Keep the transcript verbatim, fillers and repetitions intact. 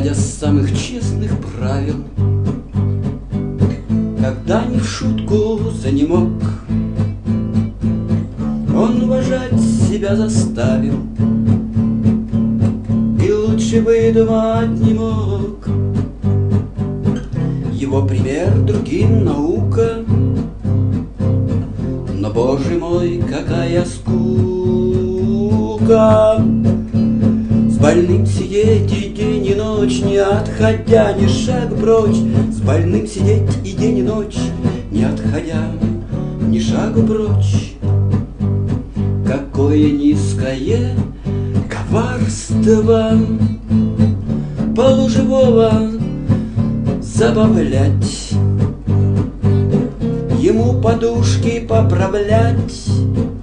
исходя с самых честных правил, когда не в шутку занемог, он уважать себя заставил и лучше выдумать не мог. Его пример другим наука, но, боже мой, какая скука! С больным сидеть и день и ночь, не отходя ни шаг прочь. С больным сидеть и день и ночь, не отходя ни шагу прочь. Какое низкое коварство полуживого забавлять, ему подушки поправлять